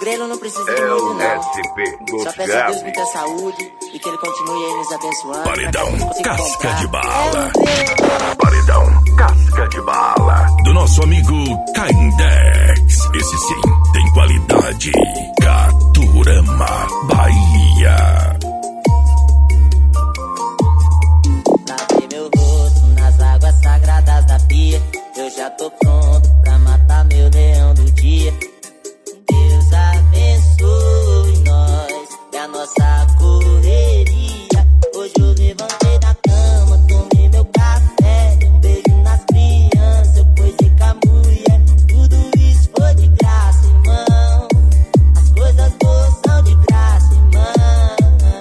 Grelo não precisa de muito, não. SP Só peço a Deus muita saúde e que ele continue aí nos abençoando. Paredão Casca de Bala. Paredão Casca de Bala. Do nosso amigo Caindex. Esse sim tem qualidade. Caturama, Bahia. Lavei meu rosto nas águas sagradas da pia. Eu já tô pronto pra matar meu leão do dia. Deus abençoe nós e a nossa correria. Hoje eu levantei da cama, tomei meu café, dei um beijo nas crianças, eu coisei com a mulher. Tudo isso foi de graça, irmão. As coisas boas são de graça, irmão.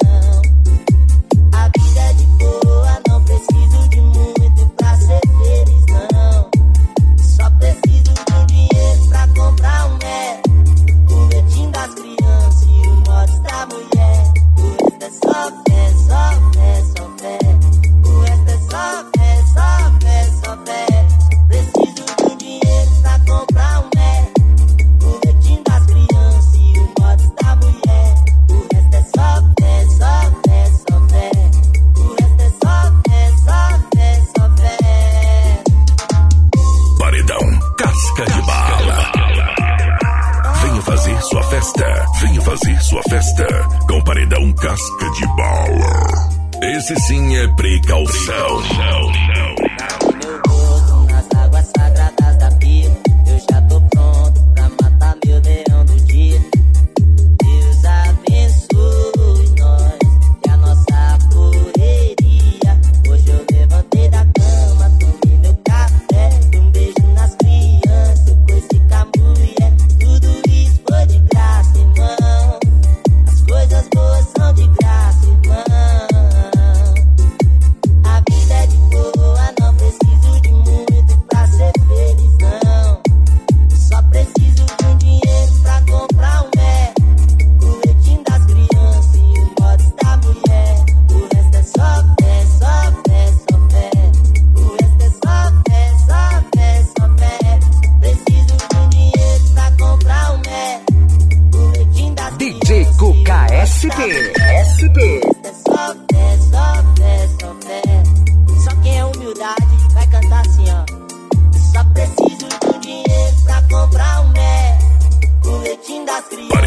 A vida é de boa, não preciso de muito pra ser feliz, não. Só preciso de um dinheiro pra comprar um das crianças e o modo da mulher. O resto é só fé, só fé, só fé. O resto é só fé, só fé, só fé. Preciso de um dinheiro pra comprar um o leitinho das crianças e o modo da mulher. O resto é só fé, só fé, só fé. O resto é só fé, só fé, só fé. Paredão Casca de Bala. Venha fazer sua festa, venha fazer sua festa com Paredão Casca de Bala. Esse sim é precaução. Lavei meu rosto nas águas sagradas da pia. Eu já tô pronto pra matar meu leão do dia. Deus abençoe nós e a nossa correria. Hoje eu levantei da cama, tomei meu café, dei um beijo nas crianças, eu coisei com a mulher. Tudo isso foi de graça, irmão. As coisas boas são de graça, irmão. A vida é de boa, não preciso de muito pra ser feliz, não. Só preciso de um dinheiro pra comprar um o leitinho das crianças e o modo da mulher. O resto é só fé, só fé, só fé. O resto é só fé, só fé, só fé. Preciso de um dinheiro pra comprar um o leitinho das DJ Cuca SP. é só fé, só fé, só fé. Só quem é humildade vai cantar assim, ó. Só preciso de um dinheiro pra comprar um o leitinho das crianças.